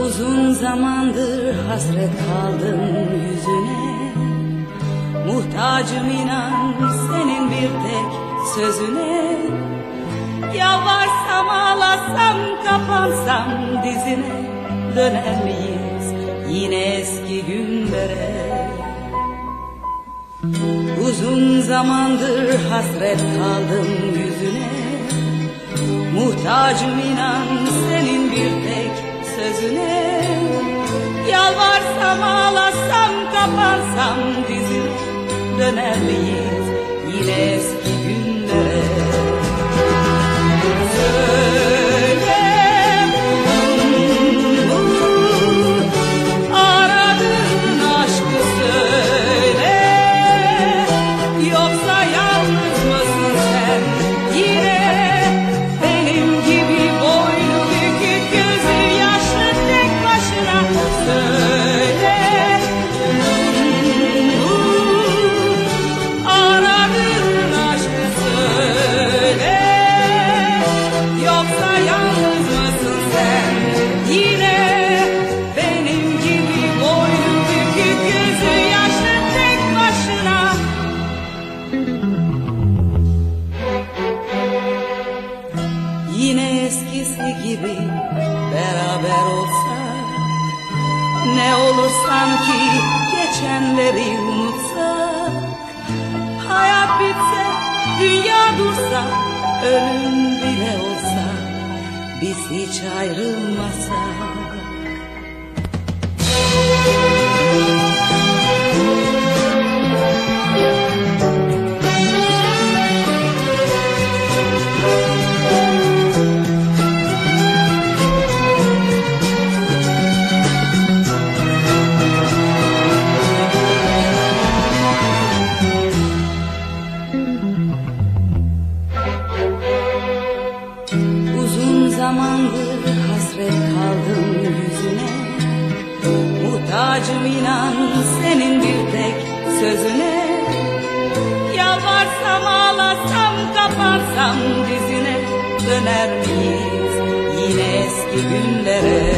Uzun zamandır hasret kaldım yüzüne, muhtacım inan senin bir tek sözüne. Yalvarsam ağlasam kapansam dizine, döner miyiz yine eski günlere? Uzun zamandır hasret kaldım yüzüne, muhtacım inan senin bir tek sözüne. Yalvarsam ağlasam kapansam dizine, döner miyiz yine eski günlere? Söyle aradığın aşkı söyle, yoksa yalnız mısın sen yine? Benim gibi boynu bükük gözü yaşlı tek başına söyle. Aradığın aşkı söyle, yoksa yalnız mısın sen yine? Benim gibi boynu bükük gözü yaşlı tek başına. Yine eskisi gibi beraber olsak, ne olur sanki geçenleri unutsak. Hayat bitse, dünya dursa, ölüm bile olsa, biz hiç ayrılmasak. Uzun zamandır hasret kaldım yüzüne, muhtacım inan senin bir tek sözüne. Yalvarsam ağlasam kapansam dizine, döner miyiz yine eski günlere?